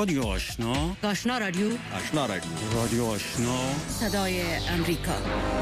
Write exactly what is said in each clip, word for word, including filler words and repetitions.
رادیو آشنا، آشنا رادیو، آشنا رادیو، رادیو آشنا، صدای امریکا.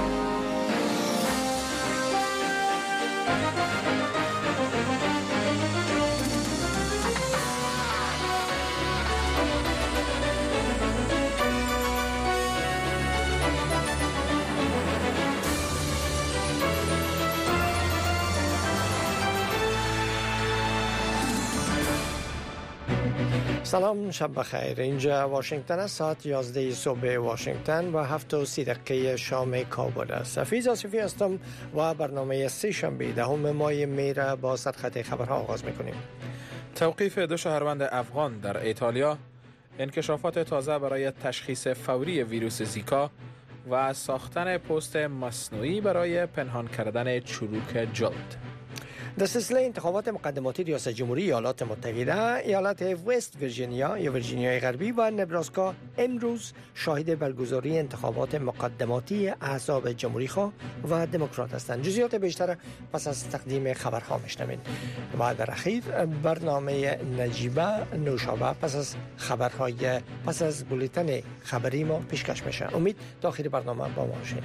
سلام، شب بخیر. اینجا واشنگتن است. ساعت یازده صبح واشنگتن و هفت و سی دقیقه شام کابل است. حفیظ آصفی هستم و برنامه سه شنبه دهم ماه می را با سرخط خبرها آغاز میکنیم. توقیف دو شهروند افغان در ایتالیا، انکشافات تازه برای تشخیص فوری ویروس زیکا و ساختن پست مصنوعی برای پنهان کردن چروک جلد. در سلسله انتخابات مقدماتی ریاست جمهوری ایالات متحده، ایالت وست ویرجینیا یا ویرجینیای غربی و نبراسکا امروز شاهد برگزاری انتخابات مقدماتی احزاب جمهوری‌خواه و دموکرات هستند. جزئیات بیشتر پس از تقدیم خبرها میشنوید. و در اخیر برنامه نجیبه نوشابه پس از خبرهای پس از بولتن خبری ما پیشکش میشه. امید تا آخر برنامه با ما باشید.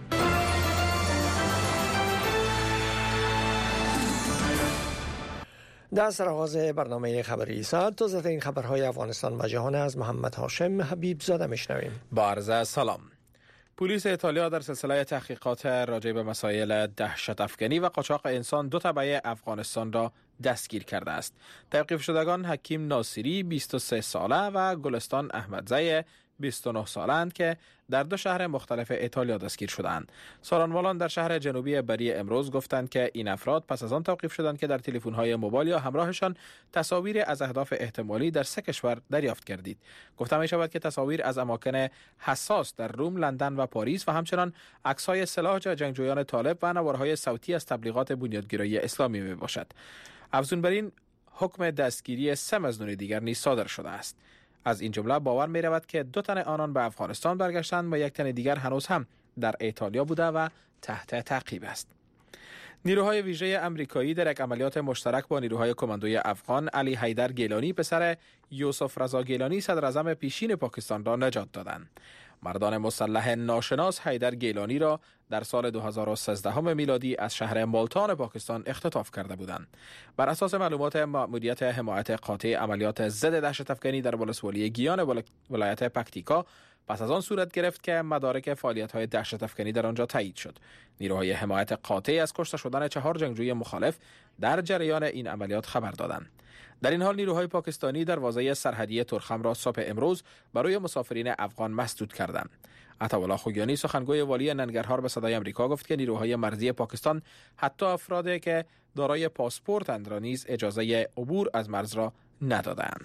در سرآغاز برنامه خبری ساعت تازه این خبرهای افغانستان و جهان از محمد هاشم حبیب زاده میشنویم. با عرض سلام. پلیس ایتالیا در سلسله تحقیقات راجع به مسائل دهشت افکنی و قاچاق انسان دو تبع افغانستان را دستگیر کرده است. توقیف شدگان حکیم ناصری بیست و سه ساله و گلستان احمدزی بیست و نه سالند که در دو شهر مختلف ایتالیا دستگیر شدند. سارانوالان در شهر جنوبی بری امروز گفتند که این افراد پس از آن توقیف شدند که در تلفن‌های موبایل یا همراهشان تصاویر از اهداف احتمالی در سه کشور دریافت کردید. گفته می شود که تصاویر از اماکن حساس در روم، لندن و پاریس و همچنان عکس‌های سلاح جنگجویان طالب و نوارهای صوتی از تبلیغات بنیادگرایی اسلامی می باشد. افزون بر این، حکم دستگیری سه مظنون دیگر نیز صادر شده است. از این جمله باور می رود که دو تن آنان به افغانستان برگشتند و یک تن دیگر هنوز هم در ایتالیا بوده و تحت تعقیب است. نیروهای ویژه امریکایی در یک عملیات مشترک با نیروهای کماندوی افغان علی حیدر گیلانی پسر یوسف رضا گیلانی صدر اعظم پیشین پاکستان را نجات دادند. مردان مسلح ناشناس حیدر گیلانی را در سال دو هزار و سیزده میلادی از شهر ملتان پاکستان اختطاف کرده بودند. بر اساس معلومات مأموریت حمایت قاطع عملیات ضد دهشت افکنی در ولسوالی گیان ولایت پکتیکا پس از آن صورت گرفت که مدارک فعالیت‌های دهشت افکنی در آنجا تایید شد. نیروهای حمایت قاطع از کشته شدن چهار جنگجوی مخالف در جریان این عملیات خبر دادند. در این حال نیروهای پاکستانی دروازه سرحدی ترخم را صبح امروز برای مسافرین افغان مسدود کردند. عطاالله خوگیانی سخنگوی والی ننگرهار به صدای آمریکا گفت که نیروهای مرزی پاکستان حتی افرادی که دارای پاسپورتند را نیز اجازه عبور از مرز را ندادند.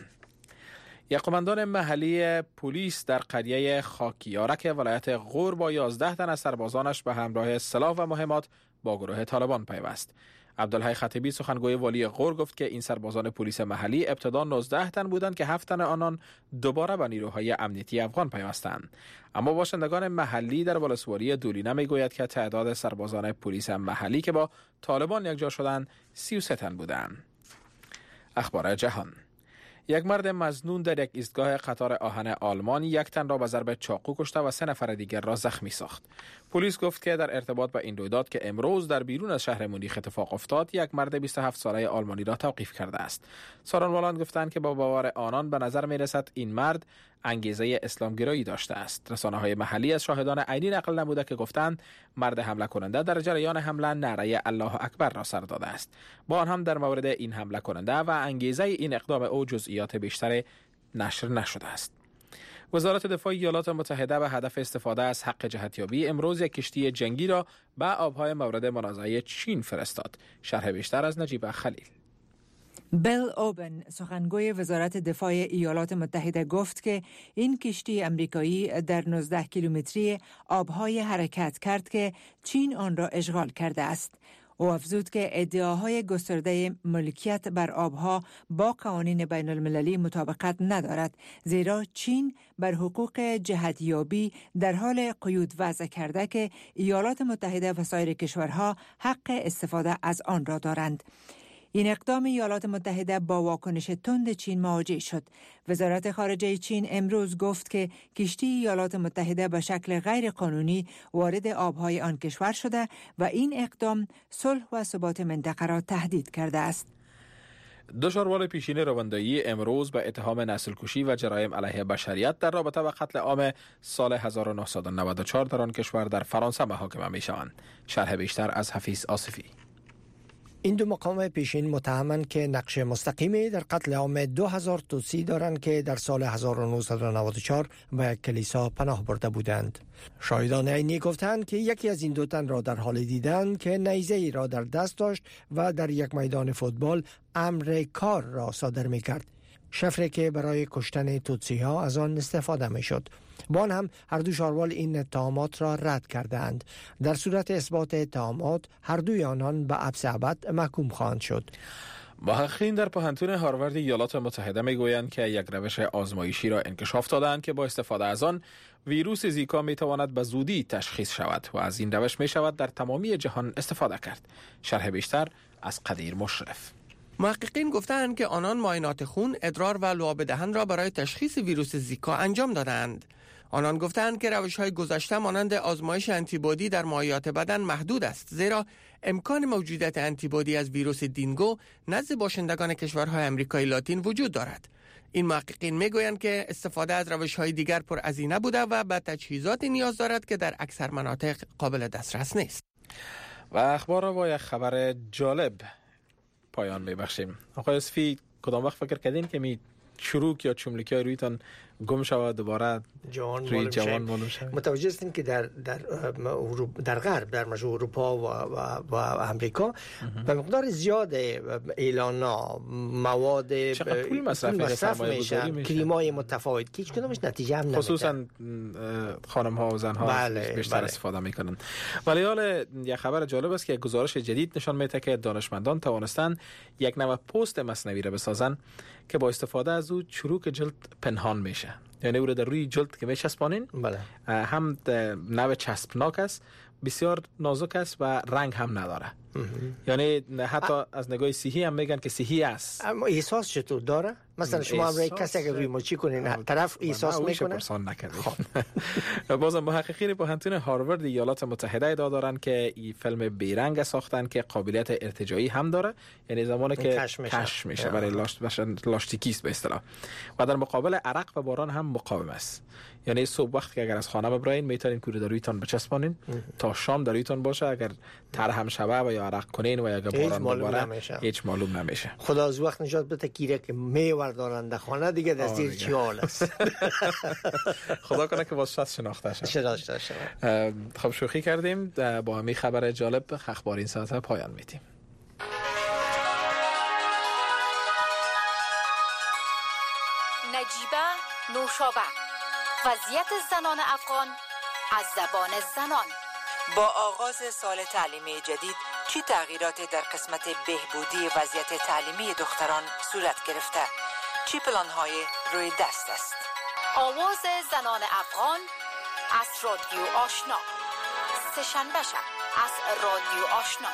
یک قماندان محلی پلیس در قریه خاکیارک ولایت غور با یازده تن از سربازانش به همراه سلاح و مهمات با گروه طالبان پیوست. عبدالحی خطیبی سخنگوی والی غور گفت که این سربازان پلیس محلی ابتدا نوزده تن بودند که هفت تن آنان دوباره به نیروهای امنیتی افغان پیوستند. اما باشندگان محلی در ولسوالی دولینه میگوید که تعداد سربازان پلیس محلی که با طالبان یکجا شدند سی و سه تن بودند. اخبار جهان. یک مرد مظنون در یک ایستگاه قطار آهن آلمان یک تن را به ضرب چاقو کشته و سه نفر دیگر را زخمی ساخت. پلیس گفت که در ارتباط با این رویداد که امروز در بیرون از شهر مونیخ اتفاق افتاد، یک مرد بیست و هفت ساله آلمانی را توقیف کرده است. سارانوالان گفتند که با باور آنان به نظر می رسد این مرد انگیزه اسلامگرایی داشته است. رسانه‌های محلی از شاهدان عینی نقل نموده که گفتند مرد حمله کننده در جریان حمله نعره الله اکبر را سر داده است. با آن هم در مورد این حمله کننده و انگیزه این اقدام او جزئیات بیشتری نشر نشده است. وزارت دفاع ایالات متحده به هدف استفاده از حق جهتیابی امروز یک کشتی جنگی را به آبهای مورد منازعه چین فرستاد. شرح بیشتر از نجیبه خلیل. بیل اوبن سخنگوی وزارت دفاع ایالات متحده گفت که این کشتی امریکایی در نوزده کیلومتری آبهای حرکت کرد که چین آن را اشغال کرده است. او افزود که ادعاهای گسترده ملکیت بر آبها با قوانین بین المللی مطابقت ندارد، زیرا چین بر حقوق جهتیابی در حال قیود وضع کرده که ایالات متحده و سایر کشورها حق استفاده از آن را دارند. این اقدام ایالات متحده با واکنش تند چین مواجه شد. وزارت خارجه چین امروز گفت که کشتی ایالات متحده به شکل غیر قانونی وارد آبهای آن کشور شده و این اقدام صلح و ثبات منطقه را تهدید کرده است. دو شاروال پیشین رواندایی امروز به اتهام نسل‌کشی و جرایم علیه بشریت در رابطه با قتل عام سال هزار و نهصد و نود و چهار در آن کشور در فرانسه محاکمه می‌شوند. شرح بیشتر از حفیظ آصفی. این دو مقام پیشین متهمند که نقش مستقیمی در قتل عام دو هزار توتسی دارند که در سال هزار و نهصد و نود و چهار به کلیسا پناه برده بودند. شاهدان عینی گفتند که یکی از این دو تن را در حال دیدند که نیزه ای را در دست داشت و در یک میدان فوتبال امر کار را صادر می کرد. شفری که برای کشتن توتسی ها از آن استفاده می شد. با آن هم هر دو شاروال این اتهامات را رد کردند. در صورت اثبات اتهامات هر دوی آنان به حبس ابد محکوم خواهند شد. محققین در پوهنتون هاروارد ایالات متحده میگویند که یک روش آزمایشی را انکشاف دادند که با استفاده از آن ویروس زیکا میتواند به زودی تشخیص شود و از این روش می شود در تمامی جهان استفاده کرد. شرح بیشتر از قدیر مشرف. محققین گفتند که آنان معاینات خون، ادرار و لعاب دهن را برای تشخیص ویروس زیکا انجام دادند. آنان گفتند که روش‌های گذشته مانند آزمایش آنتیبادی در مایعات بدن محدود است، زیرا امکان موجودیت آنتیبادی از ویروس دینگو نزد باشندگان کشورهای آمریکای لاتین وجود دارد. این محققین میگویند که استفاده از روش‌های دیگر پرهزینه بوده و به تجهیزاتی نیاز دارد که در اکثر مناطق قابل دسترس نیست. و اخبار را با یک خبر جالب پایان میبخشیم. آقای اصفی، کدام وقت فکر کردین که می چروک یا چملکی های رویتان گم شود دوباره جوان روی معلوم جوان شد. معلوم شود؟ متوجه هستین که در در در غرب، در مجموع اروپا و و, و امریکا به مقدار زیاد اعلانا مواد چقدر پول مصرف, مصرف میشن، کریمای متفاوت که هیچ کدومش نتیجه هم نمیده، خصوصا خانم ها و زن ها بله، بیشتر بله. استفاده میکنن. ولی حالا یک خبر جالب است که یک گزارش جدید نشان میده که دانشمندان توانستند یک نوع پوست مصنوعی را بسازن که با استفاده از او چروک جلد پنهان میشه. یعنی او را در روی جلد که میچسبانین، بله. هم نوع چسبناک است، بسیار نازک است و رنگ هم نداره. یعنی حتی ا... از نگاه صحی هم میگن که صحی است. اما احساس چطور داره؟ مثلا شما هم کسی اگه روی مچی کنین طرف احساس میکنه؟ پرسان نکردیم. بازم محققین پوهنتون هاروارد ایالات متحده ادعا دارن که این فیلم بیرنگ ساختن که قابلیت ارتجاعی هم داره، یعنی زمانی که کش میشه, کش میشه برای لاشت لاشتیکی است به اصطلاح، و در مقابل عرق و باران هم مقاوم است. یعنی صبح وقت که اگر از خانه ببرین میتونین کوره در رویتان بچسبانین تا شام در رویتان باشه، اگر تر هم شوه و یا عرق کنین و یا باران بباره هیچ معلوم نمیشه. خدا از وقت نجات بده گیره که میوردانند در خانه دیگه در زیر چی حال است. خدا کنه که واسه شناخته شه. شناخته شه. خب شوخی کردیم، با همین خبر جالب اخبار این ساعت پایان میدیم. نجیبه نوشابه، وضعیت زنان افغان از زبان زنان. با آغاز سال تعلیمی جدید چی تغییراتی در قسمت بهبودی وضعیت تعلیمی دختران صورت گرفته؟ چی پلان‌های روی دست است؟ آواز زنان افغان از رادیو آشنا، سه‌شنبه شب از رادیو آشنا.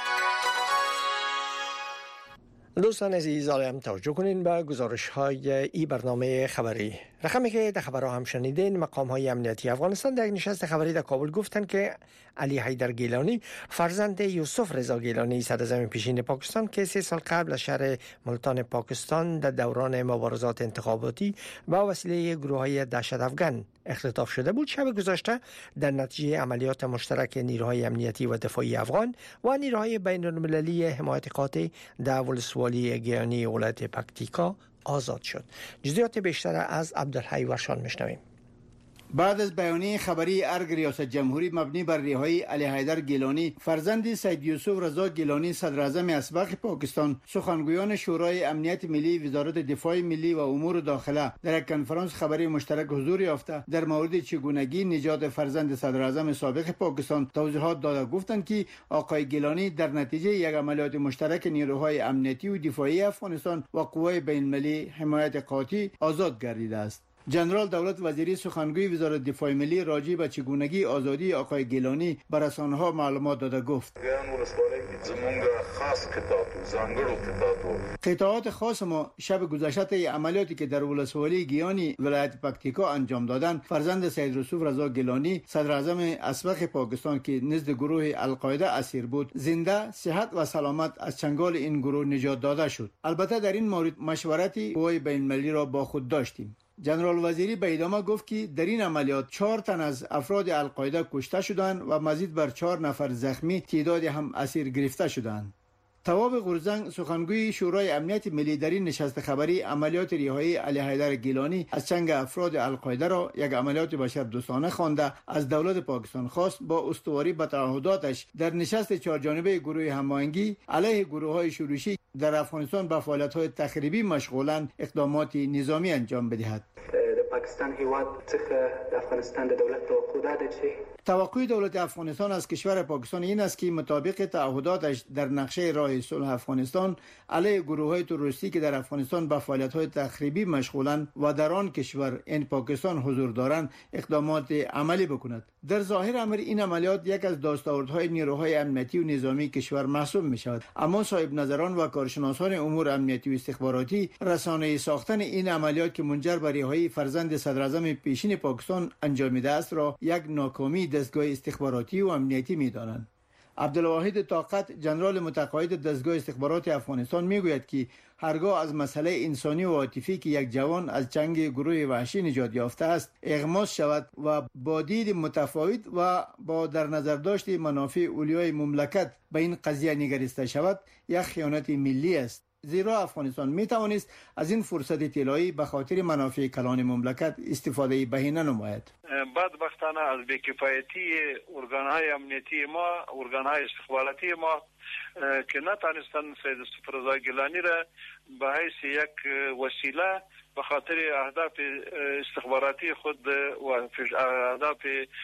دوستان عزیز، هم توجه کنین به گزارش های ای برنامه خبری. رقمی که در خبرها هم شنیدین، مقام های امنیتی افغانستان در یک نشست خبری در کابل گفتند که علی حیدر گیلانی، فرزند یوسف رضا گیلانی صدراعظم پیشین پاکستان که سه سال قبل از شهر ملتان پاکستان در دوران مبارزات انتخاباتی با وسیله گروه‌های دهشت افغان اختطاف شده بود، شب گذشته در نتیجه عملیات مشترک نیروهای امنیتی و دفاعی افغان و نیروهای بین المللی حمایت قاطع در ولسوالی گیانی ولایت پکتیکا آزاد شد. جزئیات بیشتر از عبدالحی ورشان میشنویم. بعد از بیانیه خبری ارگ ریاست جمهوری مبنی بر رهایی علی حیدر گیلانی، فرزند سید یوسف رضا گیلانی صدراعظم اسبق پاکستان، سخنگویان شورای امنیت ملی، وزارت دفاع ملی و امور داخله در یک کنفرانس خبری مشترک حضور یافته در مورد چگونگی نجات فرزند صدراعظم سابق پاکستان توضیحات داده. گفتند که آقای گیلانی در نتیجه یک عملیات مشترک نیروهای امنیتی و دفاعی افغانستان و قوای بین المللی حمایت قاطع آزاد گردیده است. جنرال دولت وزیری سخنگوی وزارت دفاع ملی راجع به چگونگی آزادی آقای گیلانی بر رسانه‌ها معلومات داده گفت قطعات خاص ما شب گذشته عملیاتی که در ولسوالی گیانی ولایت پکتیکا انجام دادند فرزند سید رسوف رضا گیلانی صدر اعظم اسبق پاکستان که نزد گروه القاعده اسیر بود زنده صحت و سلامت از چنگال این گروه نجات داده شد. البته در این مورد مشورتی قوای بین المللی را با خود داشتیم. جنرال وزیری به ادامه گفت که در این عملیات چهار تن از افراد القاعده کشته شدند و مزید بر چهار نفر زخمی تعدادی هم اسیر گرفته شدند. تواب غورزنگ سخنگوی شورای امنیت ملی در این نشست خبری عملیات رهایی علی حیدر گیلانی از چنگ افراد القاعده را یک عملیات بشردوستانه خوانده از دولت پاکستان خواست با استواری به تعهداتش در نشست چهارجانبه گروه هماهنگی علیه گروه‌های شورشی در افغانستان به فعالیت‌های تخریبی مشغولند اقدامات نظامی انجام بدهد. پاکستان هیواد څخه افغانستان د دولت توقع ده چې توقع دولت افغانستان از کشور پاکستان این است که مطابق تعهداتش در نقشه راه صلح افغانستان علیه گروه‌های تروریستی که در افغانستان به فعالیت‌های تخریبی مشغولند و در آن کشور این پاکستان حضور دارند اقدامات عملی بکند. در ظاهر امر این عملیات یک از دستاوردهای نیروهای امنیتی و نظامی کشور محسوب می‌شود، اما صاحب نظران و کارشناسان امور امنیتی و استخباراتی رسانه‌ای ساختن این عملیات که منجر به رهایی فرزند صدر اعظم پیشین پاکستان انجامیده است را یک ناکامی دستگاه استخباراتی و امنیتی می‌دانند. عبدالواحد طاقت جنرال متقاعد دستگاه استخبارات افغانستان میگوید که هرگاه از مسئله انسانی و عاطفی که یک جوان از چنگ گروه وحشی نجات یافته است اغماس شود و با دید متفاوت و با در نظر داشت منافع اولیای مملکت به این قضیه نگریسته شود، یک خیانت ملی است، زیرا افغانستان می توانست از این فرصت طلایی به خاطر منافع کلان مملکت استفاده بهینه نماید. بدبختانه از بی‌کفایتی ارگان‌های امنیتی ما، ارگان‌های استخباراتی ما که نتانستند سید رسوف رضا گیلانی را به حیث یک وسیله به خاطر اهداف استخباراتی خود و اهداف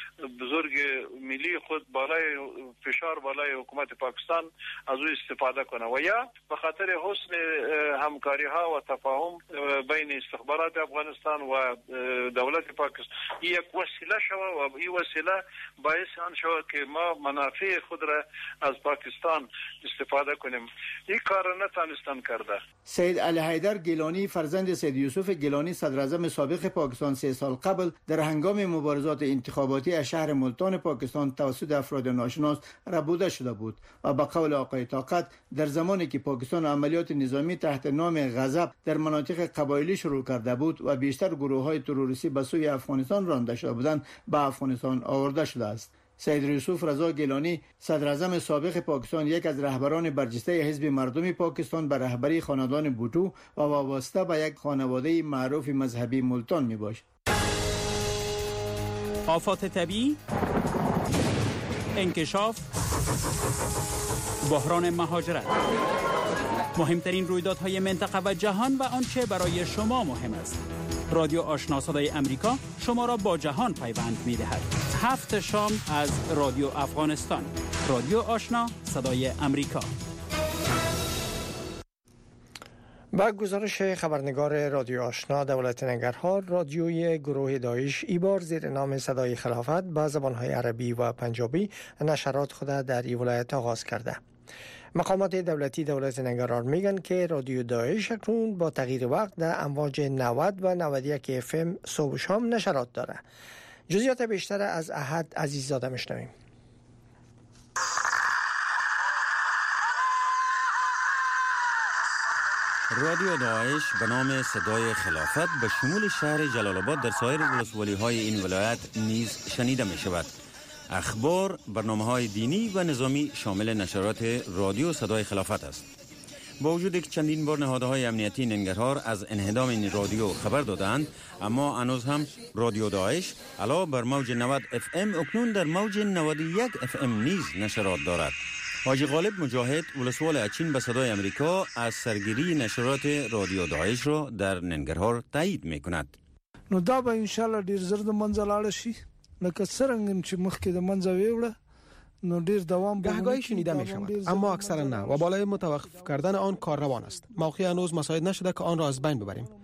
بزرگ ملی خود بالای فشار بالای حکومت پاکستان از او استفاده کنه و یا به خاطر حسن همکاری ها و تفاهم بین استخبارات افغانستان و دولت پاکستان یک وسیله شود و این وسیله باعث آن شود که ما منافع خود را از پاکستان استفاده کنیم. این کار نتانستن کرده. سید علی حیدر گیلانی فرزند سید یوسف گیلانی صدر اعظم سابق پاکستان سه سال قبل در هنگام مبارزات انتخاباتی از شهر ملتان پاکستان توسط افراد ناشناس ربوده شده بود و به قول آقای طاقت در زمانی که پاکستان عملیات نظامی تحت نام غضب در مناطق قبایلی شروع کرده بود و بیشتر گروه‌های تروریستی به سوی افغانستان رانده شده بودند به افغانستان آورده شده است. سید یوسف رضا گیلانی صدر اعظم سابق پاکستان یک از رهبران برجسته حزب مردمی پاکستان به رهبری خاندان بوتو و وابسته به یک خانواده معروف مذهبی ملتان می باشد. آفات طبیعی، انکشاف، بحران مهاجرت، مهمترین رویدادهای منطقه و جهان و آنچه برای شما مهم است. رادیو آشنا صدای امریکا شما را با جهان پیوند می دهد. هفت شام از رادیو افغانستان. رادیو آشنا صدای امریکا. با گزارش خبرنگار رادیو آشنا، دولت ننگرهار رادیوی گروه داعش ای بار زیر نام صدای خلافت با زبانهای عربی و پنجابی نشرات خود در این ولایت آغاز کرده. مقامات دولتی دولت ننگرهار میگن که رادیو داعش اکنون با تغییر وقت در امواج نود و نود و یک اف ام صبح و شام نشرات داره. جزئیات بیشتر از احد عزیززاده میشنویم. رادیو داعش به نام صدای خلافت به شمول شهر جلال آباد در سایر ولسوالی‌های این ولایت نیز شنیده می شود. اخبار، برنامه‌های دینی و نظامی شامل نشرات رادیو صدای خلافت است. با وجود که چندین بار نهادهای امنیتی ننگرهار از انهدام این رادیو خبر دادند، اما هنوز هم رادیو داعش علاوه بر موج نود اف ام اکنون در موج نود و یک اف ام نیز نشرات دارد. حاجی غالب مجاهد ولسوال اچین به صدای امریکا از سرگیری نشرات رادیو داعش را در ننگرهار تایید میکند. نو دا به ان شاء الله ډیر زر د منځ لاړ شي، لکه څنګه چې مخکې د منځ ویوړه نو ډیر دوام گهگاهی شنیده می شود، اما اکثرا نه و بالای متوقف کردن آن کار روان است. موقع هنوز مساعد نشده که آن را از بین ببریم.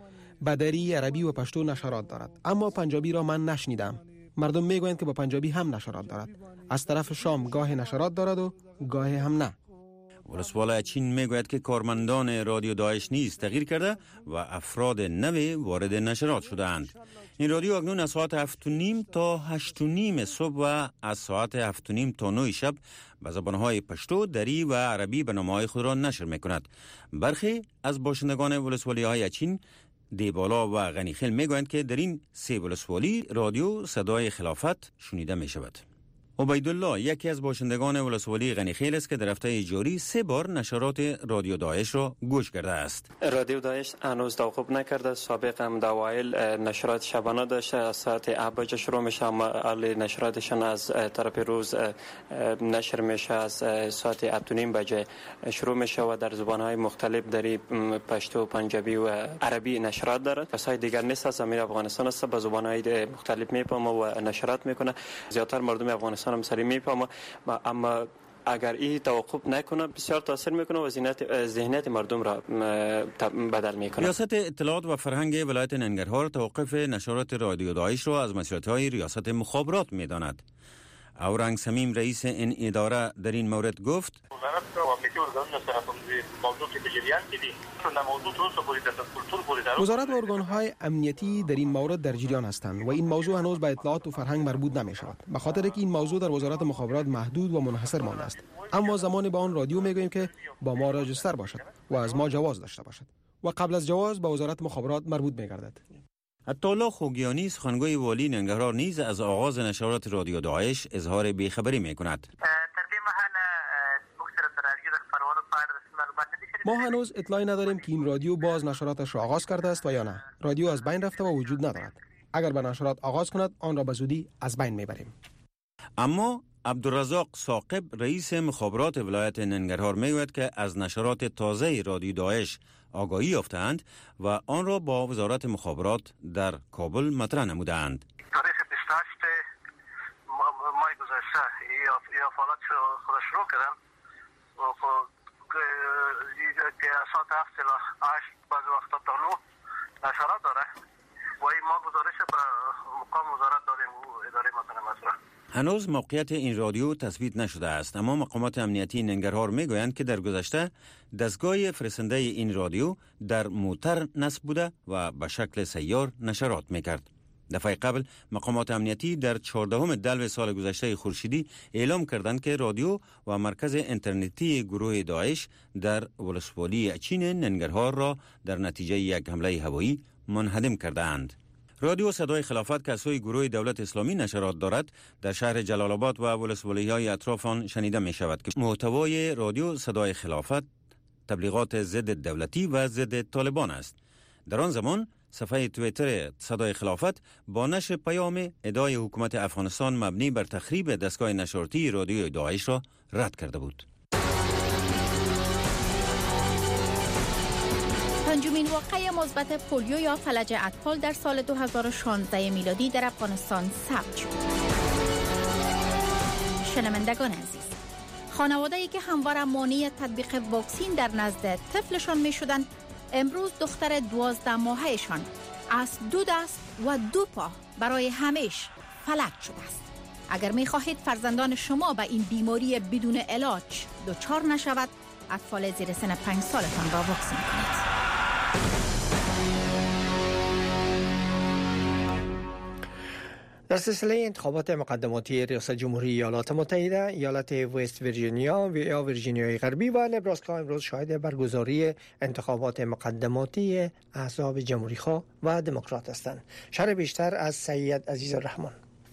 بدری، عربی و پشتو نشرات دارد، اما پنجابی را من نشنیدم. مردم میگویند که با پنجابی هم نشرات دارد. از طرف شام گاه نشرات دارد و گاه هم نه. ولسوالی اچین میگوید که کارمندان رادیو داعش نیز تغییر کرده و افراد نوی وارد نشرات شده اند. این رادیو اکنون از ساعت هفت و نیم تا هشت و نیم صبح و از ساعت هفت و نیم تا نه شب به زبانهای پشتو، دری و عربی برنامه‌های خود را نشر میکند. برخی از باشندگان ولسوالی های اچین، دیبالا و غنیخیل میگویند که در این سه ولسوالی رادیو صدای خلافت شنیده می شود. عبیدالله یکی از باشندگان ولسوالی غنیخیل است که در هفته جاری سه بار نشرات رادیو داعش را گوش کرده است. رادیو داعش هنوز توقف نکرده. سابق هم دوایل نشرات شبانه داشته، از ساعت هفت شروع میشه، اما نشراتشان از طرف روز نشر میشه، از ساعت هفت و نیم بجه شروع میشه و در زبانهای مختلف دری، پشتو، پنجابی و عربی نشرات دارد. کسای دیگر نیست از زمین افغانستان است، با زبانهای مختلف میفهمه و نشرات میکنه. زیادتر مردم افغانستان هم سری میفهمه، اما اگر این توقف نکنه بسیار تاثیر میکنه و ذهنیت مردم را بدل میکنه. ریاست اطلاعات و فرهنگ ولایت ننگرهار توقف نشرات رادیو داعش را از مسئولیت‌های ریاست مخابرات میداند. اورنگ سمیم رئیس این اداره در این مورد گفت: وزارت و ارگان‌های امنیتی در این مورد در جریان هستند و این موضوع هنوز به اطلاعات و فرهنگ مربوط نمی شود، به خاطر که این موضوع در وزارت مخابرات محدود و منحصر مانده است. اما زمان با آن رادیو میگوییم که با ما راجستر باشد و از ما جواز داشته باشد و قبل از جواز به وزارت مخابرات مربوط میگردد. عطاالله خوگیانی سخنگوی والی ننگرهار نیز از آغاز نشرات رادیو داعش اظهار بیخبری میکند. ما هنوز اطلاعی نداریم که این رادیو باز نشراتش را آغاز کرده است و یا نه. رادیو از بین رفته و وجود ندارد. اگر به نشرات آغاز کند آن را به زودی از بین میبریم. اما عبدالرزاق ثاقب رئیس مخابرات ولایت ننگرهار میگوید که از نشرات تازه رادیو داعش آگاهی یافتند و آن را با وزارت مخابرات در کابل مطرح نمودند. تاریخ بیست و هشت ماه گذشته یا فعالیت خود شروع کردن و که ساعت هفت الی هشت بعضی وقتا تا نه نشرات داره و این ما گزارش به مقام وزارت داریم و اداره متن مسئله. هنوز موقعیت این رادیو تثبیت نشده است، اما مقامات امنیتی ننگرهار میگویند که در گذشته دستگاه فرستنده این رادیو در موتر نصب بوده و به شکل سیار نشرات میکرد. دفعه قبل مقامات امنیتی در چهاردهم دلو سال گذشته خورشیدی اعلام کردند که رادیو و مرکز اینترنتی گروه داعش در ولسوالی اچین ننگرهار را در نتیجه یک حمله هوایی منهدم کردند. رادیو صدای خلافت که از سوی گروه دولت اسلامی نشرات دارد در شهر جلال آباد و ولسوالی‌های اطراف آن شنیده می شود که محتوای رادیو صدای خلافت تبلیغات ضد دولتی و ضد طالبان است. در آن زمان صفحه توییتر صدای خلافت با نشر پیام ادعای حکومت افغانستان مبنی بر تخریب دستگاه نشراتی رادیو داعش را رد کرده بود. پنجمین واقعه مثبت پولیو یا فلج اطفال در سال دو هزار و شانزده میلادی در افغانستان ثبت شد. شنوندگان عزیز، خانواده‌ای که همواره مانع تطبیق واکسین در نزد طفلشان می‌شدند، امروز دختر دوازده ماهه‌شان از دو دست و دو پا برای همیشه فلج شده است. اگر می‌خواهید فرزندان شما به این بیماری بدون علاج دچار نشود، اطفال زیر سن پنج سالتان را واکسین کنید. در سلسله انتخابات مقدماتی ریاست جمهوری ایالات متحده، ایالت وست ویرجینیا و یا ویرجینیای غربی و نبراسکا امروز شاهد برگزاری انتخابات مقدماتی احزاب جمهوری‌خواه و دموکرات هستند. شرح بیشتر از سید عزیز الرحمن.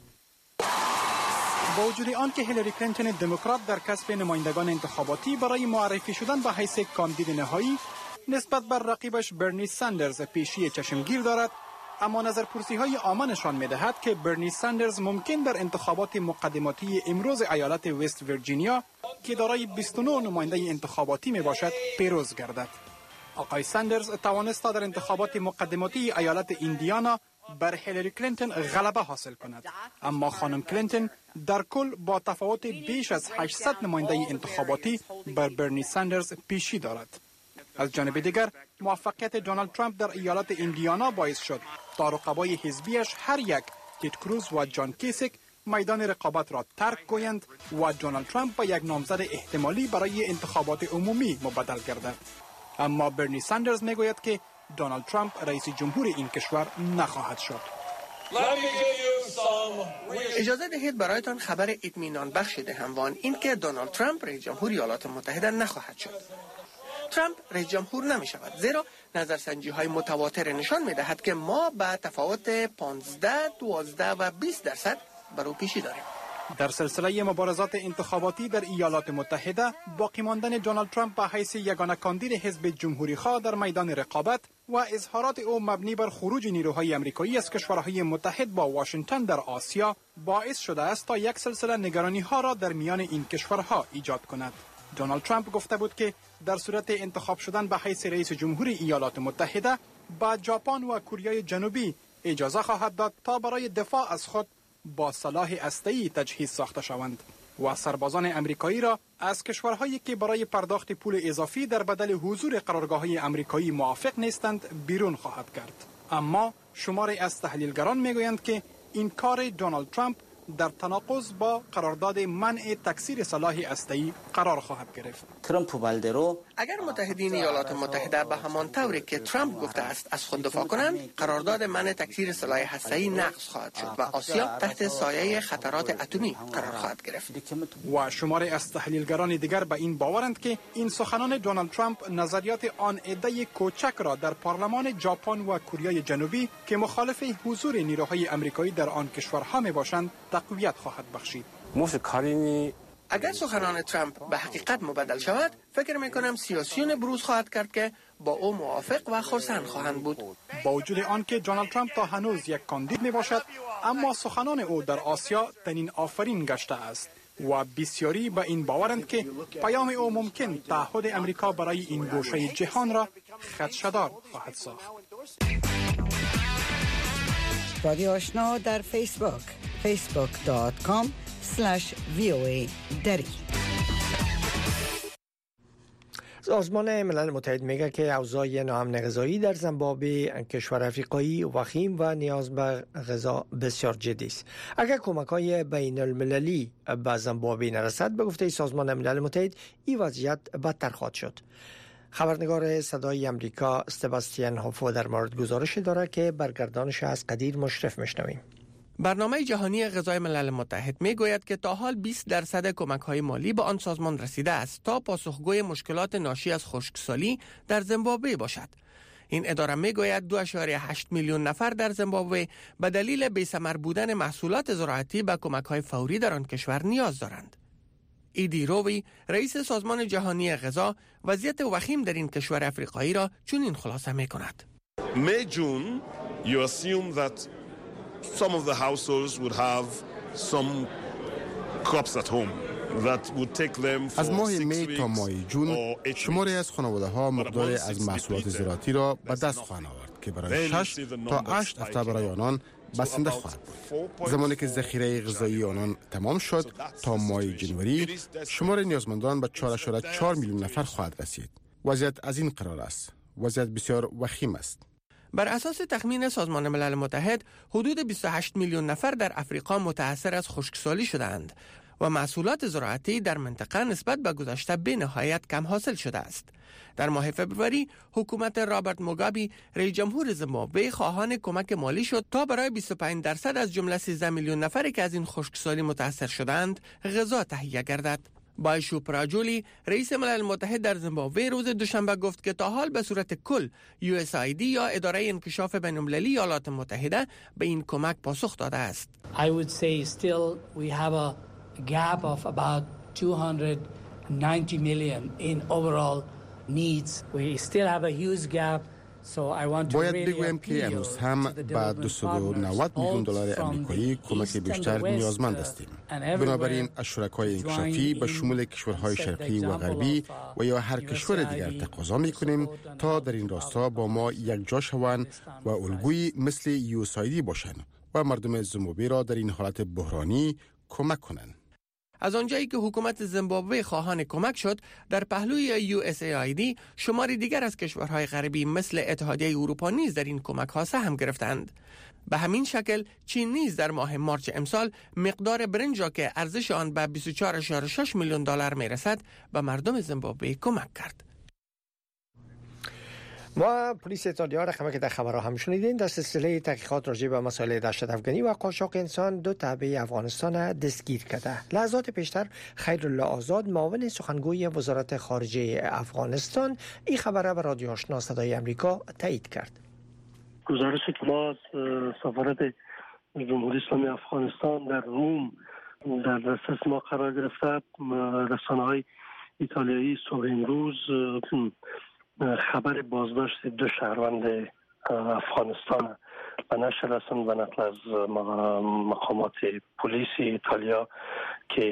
با وجود آنکه هیلاری کلینتون دموکرات در کسب نمایندگان انتخاباتی برای معرفی شدن به حیث کاندید نهایی نسبت بر رقیبش برنی ساندرز پیشی چشمگیر دارد، اما نظرپرسی های عامه نشان می‌دهد که برنی ساندرز ممکن در انتخابات مقدماتی امروز ایالت وست ویرجینیا که دارای بیست و نه نماینده انتخاباتی میباشد پیروز گردد. آقای ساندرز توانست در انتخابات مقدماتی ایالت ایندیانا بر هیلاری کلینتون غلبه حاصل کند، اما خانم کلینتون در کل با تفاوت بیش از هشتصد نماینده انتخاباتی بر برنی ساندرز پیشی دارد. از جانب دیگر موفقیت دونالد ترامپ در ایالت ایندیانا باعث شد تا رقبای حزبیش هر یک تید کروز و جان کیسیک میدان رقابت را ترک گویند و دونالد ترامپ به یک نامزد احتمالی برای انتخابات عمومی مبدل گردد. اما برنی ساندرز میگوید که دونالد ترامپ رئیس جمهور این کشور نخواهد شد. اجازه دهید برایتان خبر اطمینان بخش دهم وان این که دونالد ترامپ رئیس جمهور ایالات متحده نخواهد شد. ترامپ رئیس جمهور نمی شود، زیرا نظرسنجی های متواتر نشان می دهد که ما به تفاوت پانزده، دوازده و بیست درصد بر او پیشی داریم. در سلسله مبارزات انتخاباتی در ایالات متحده، باقی ماندن دونالد ترامپ به حیث یگانه کاندید حزب جمهوری خواه در میدان رقابت و اظهارات او مبنی بر خروج نیروهای آمریکایی از کشورهای متحد با واشنگتن در آسیا باعث شده است تا یک سلسله نگرانی ها را در میان این کشورها ایجاد کند. دونالد ترامپ گفته بود که در صورت انتخاب شدن به حیث رئیس جمهور ایالات متحده با ژاپن و کره جنوبی اجازه خواهد داد تا برای دفاع از خود با سلاح هسته‌ای تجهیز ساخته شوند و سربازان امریکایی را از کشورهایی که برای پرداخت پول اضافی در بدل حضور قرارگاه‌های امریکایی موافق نیستند بیرون خواهد کرد. اما شماری از تحلیلگران میگویند که این کار دونالد ترامپ در تناقض با قرارداد منع تکثیر سلاح هسته‌ای قرار خواهد گرفت. ترامپ بالدرو اگر متحدین ایالات متحده به همان طوری که ترامپ گفته است از خود دفاع کنند، قرارداد منع تکثیر سلاح هسته‌ای نقض خواهد شد و آسیا تحت سایه خطرات اتمی قرار خواهد گرفت. و شماری از تحلیلگران دیگر به این باورند که این سخنان دونالد ترامپ نظریات آن عده کوچک را در پارلمان ژاپن و کره جنوبی که مخالف حضور نیروهای آمریکایی در آن کشورها میباشند تقویت خواهد بخشید. اگر سخنان ترامپ به حقیقت مبدل شود، فکر میکنم سیاسیون بروز خواهد کرد که با او موافق و خرسند خواهند بود. با وجود آنکه دونالد ترامپ تا هنوز یک کاندید می باشد، اما سخنان او در آسیا تنین آفرین گشته است و بسیاری به این باورند که پیام او ممکن تعهد امریکا برای این گوشه جهان را خدشه‌دار خواهد ساخت. رادیو آشنا در فیسبوک فیسبوک دات کام اسلش وی او ای دری. سازمان ملل متحد میگه که اوضاع ناامنی غذایی در زیمبابوه کشور افریقایی وخیم و نیاز به غذا بسیار جدی است. اگر کمک‌های بین المللی به زیمبابوه نرسد، به گفته سازمان ملل متحد این وضعیت بدتر خواهد شد. خبرنگار صدای امریکا سباستیان هوفو در مورد گزارش داره که برگردانش از قدیر مشرف میشنویم. برنامه جهانی غذای ملل متحد می گوید که تا حال بیست درصد کمک‌های مالی به آن سازمان رسیده است تا پاسخگوی مشکلات ناشی از خشکسالی در زیمبابوه باشد. این اداره می گوید دو ممیز هشت میلیون نفر در زیمبابوه به دلیل بی‌ثمر بودن محصولات زراعتی به کمک‌های فوری در آن کشور نیاز دارند. ایدی روی، رئیس سازمان جهانی غذا، وضعیت وخیم در این کشور افریقایی را چنین خلاصه می کند. May June you assume that some of the households would have some crops at home that would take them for از ماه six می تا ماه جون شماری از خانواده ها مقداری از محصولات زراعتی را به دست خواهند آورد که برای شش تا هشت هفته برای آنان بسنده خواهد بود. زمانی که ذخیره غذایی آنان تمام شد تا ماه جنوری شمار نیازمندان به چهار ممیز چهار میلیون نفر خواهد رسید. وضعیت از این قرار است. وضعیت بسیار وخیم است. بر اساس تخمین سازمان ملل متحد، حدود بیست و هشت میلیون نفر در افریقا متأثر از خشکسالی شدند و محصولات زراعتی در منطقه نسبت به گذشته به نهایت کم حاصل شده است. در ماه فبروری، حکومت رابرت موگابی رئیس جمهور زیمبابوه خواهان کمک مالی شد تا برای بیست و پنج درصد از جمله سیزده میلیون نفری که از این خشکسالی متأثر شدند، غذا تهیه گردد. بایشو پراجولی، رئیس ملل متحد در زیمبابوه روز دوشنبه گفت که تا حال به صورت کل یو اس آی دی یا اداره انکشاف بین‌المللی ایالات متحده به این کمک پاسخ داده است. I would say still we have a gap of about two hundred ninety million in overall needs. We still have a huge gap. باید بگویم که امروز هم با دویست و نود میلیون دلار آمریکایی کمک بیشتر نیازمند هستیم. بنابراین از شرکای انکشافی به شمول کشورهای شرقی و غربی و یا هر کشور دیگر تقاضا میکنیم تا در این راستا با ما یک جا شوند و الگویی مثل یو اس آی دی باشند و مردم زیمبابوه را در این حالت بحرانی کمک کنند. از آنجایی که حکومت زیمبابوه خواهان کمک شد، در پهلوی یو اس ای آی دی شماری دیگر از کشورهای غربی مثل اتحادیه اروپا نیز در این کمک ها سهم گرفتند. به همین شکل چین نیز در ماه مارچ امسال مقدار برنج را که ارزش آن به بیست و چهار ممیز شش میلیون دلار میرسد به مردم زیمبابوه کمک کرد. ما پلیس ایتالیا رقمی که در خبرها هم شنیدین در سلسله تحقیقات راجع به مسائل دهشت افغانی و قاچاق انسان دو تابع افغانستان دستگیر کرده. لحظات پیشتر خیرالله آزاد معاون سخنگوی وزارت خارجه افغانستان این خبر به رادیو آشنا صدای امریکا تایید کرد. گزارشی که ما از سفارت جمهوری اسلامی افغانستان در روم در دسترس ما قرار گرفته، رسانه‌های ایتالیایی صبح امروز خبر بازداشت دو شهروند افغانستان و نشر رساند و نقل از مقامات پلیس ایتالیا که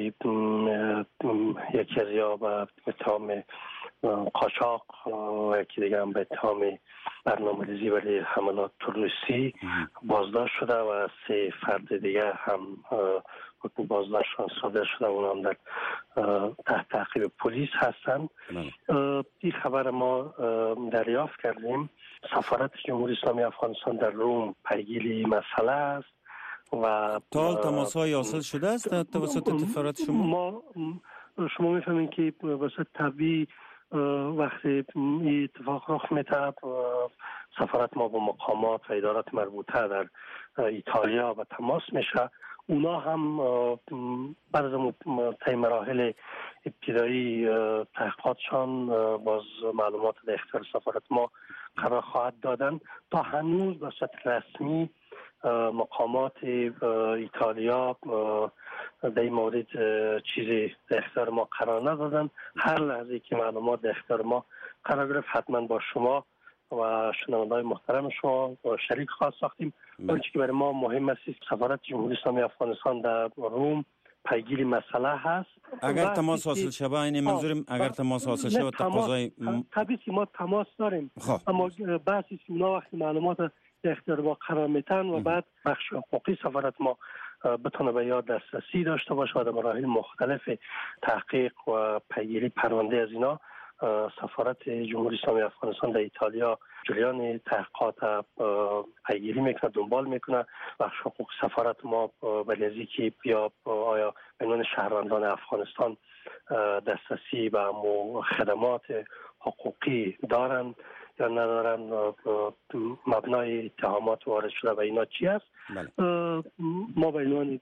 یکی از یا به اتهام قاچاق و یکی دیگه هم به اتهام برنامه‌ریزی برای حملات تروریستی بازداشت شده و سه فرد دیگه هم حکم بازداشتشان صادر شده، اونا هم در تحت تعقیب پلیس هستند. این خبر ما دریافت کردیم. سفارت جمهوری اسلامی افغانستان در روم پیگیر مسئله است و تا تماس‌های حاصل شده است توسط سفارت شما؟ ما شما می‌فهمید که واسه طبیعی وقتی این اتفاق رخ میده سفارت ما با مقامات و ادارات مربوطه در ایتالیا و تماس میشه. اونا هم بعد از طی مراحل ابتدایی تحقیقاتشان باز معلومات در اختیار سفارت ما قرار خواهد دادن. تا هنوز به صورت رسمی مقامات ایتالیا در این مورد چیزی در اختیار ما قرار ندادن. هر لحظه که معلومات در اختیار ما قرار گرفت حتما با شما و شنونده‌های محترم شما شریک خواهد ساختیم. آنچه که برای ما مهم است سفارت جمهوری اسلامی افغانستان در روم پیگیر مسئله هست. اگر تماس حاصل شود این منظورم اگر تماس حاصل شود تقاضای طبیعی ما تماس داریم، اما بحثی که اونا وقتی معلومات در اختیار ما قرار میتن و بعد بخش حقوقی سفارت ما بتونه به یاد دسترسی داشته باشه و در مراحل مختلف تحقیق و پیگیری پرونده از اینا سفارت جمهوری اسلامی افغانستان در ایتالیا جریان تحقیقات پیگیری میکنه، دنبال میکنه. بخش حقوق سفارت ما ولی از اینکه بیا آیا به عنوان شهروندان افغانستان دسترسی به خدمات حقوقی دارن یا ندارن، مبنای اتهامات وارد شده و اینا چی است. ما به عنوان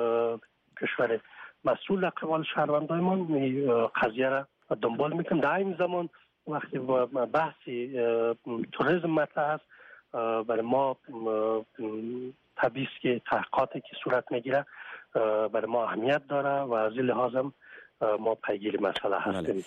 کشور مسئول در قبال شهروندانمان قضیه را دنبال میکنم. در این زمان وقتی بحثی توریسم مطرح است برای ما طبیعی است که تحقیقاتی که صورت میگیره برای ما اهمیت داره و از این لحاظ هم ما پیگیر مسئله هستیم.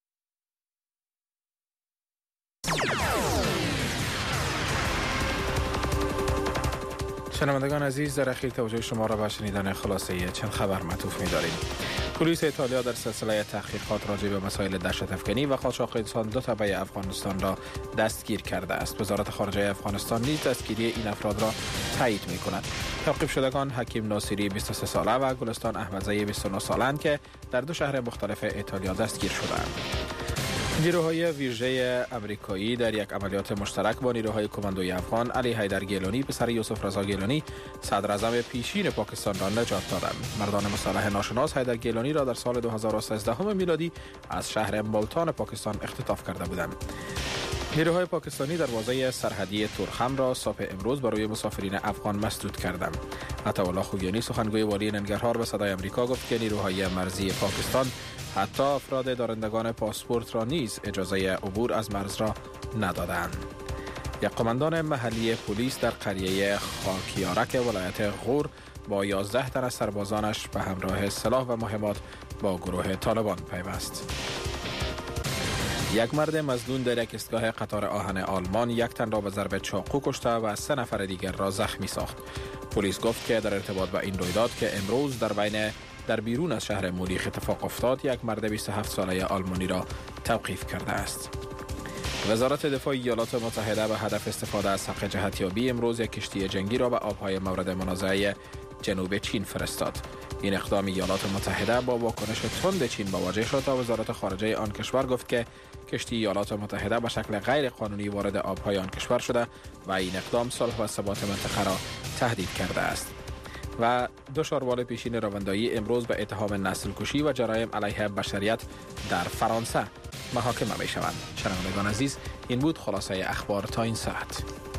شنوندگان عزیز، در اخیر توجه شما را به شنیدن خلاصه چند خبر معطوف می‌داریم. پلیس ایتالیا در سلسله تحقیقات راجع به مسائل دهشت افکنی و قاچاق انسان دو تبع افغانستان را دستگیر کرده است. وزارت خارجه افغانستان نیز دستگیری این افراد را تایید می‌کند. تعقیب شدگان حکیم ناصری بیست و سه ساله و گلستان احمدزی بیست و نه ساله‌اند که در دو شهر مختلف ایتالیا دستگیر شدند. نیروهای ویژه آمریکایی در یک عملیات مشترک با نیروهای کماندوی افغان علی حیدر گیلانی پسر یوسف رضا گیلانی صدر اعظم پیشین پاکستان را نجات دادند. مردان مصالح ناشناس حیدر گیلانی را در سال دو هزار و سیزده میلادی از شهر ملتان پاکستان اختطاف کرده بودند. نیروهای پاکستانی دروازه سرحدی تورخم را صبح امروز برای مسافرین افغان مسدود کردند. عطاالله خوگیانی سخنگوی والی ننگرهار به صدای آمریکا گفت که نیروهای مرزی پاکستان حتی افراد دارندگان پاسپورت را نیز اجازه عبور از مرز را ندادند. یک قماندان محلی پلیس در قریه خاکیارک ولایت غور با یازده تن از سربازانش به همراه سلاح و مهمات با گروه طالبان پیوست. یک مرد مظنون در یک ایستگاه قطار آهن آلمان یک تن را به ضرب چاقو کشته و سه نفر دیگر را زخمی ساخت. پلیس گفت که در ارتباط با این رویداد که امروز در بین در بیرون از شهر موریخ اتفاق افتاد، یک مرد بیست و هفت ساله آلمانی را توقیف کرده است. وزارت دفاع ایالات متحده به هدف استفاده از حق جهتیابی امروز یک کشتی جنگی را به آبهای مورد منازعه جنوب چین فرستاد. این اقدام ایالات متحده با واکنش تند چین مواجه شد تا وزارت خارجه آن کشور گفت که کشتی ایالات متحده به شکل غیر قانونی وارد آبهای آن کشور شده و این اقدام صلح و ثبات منطقه را تهدید کرده است. و دو شاروال پیشین رواندایی امروز به اتهام نسل کشی و جرایم علیه بشریت در فرانسه محاکمه می شوند. شنوندگان عزیز، این بود خلاصه اخبار تا این ساعت.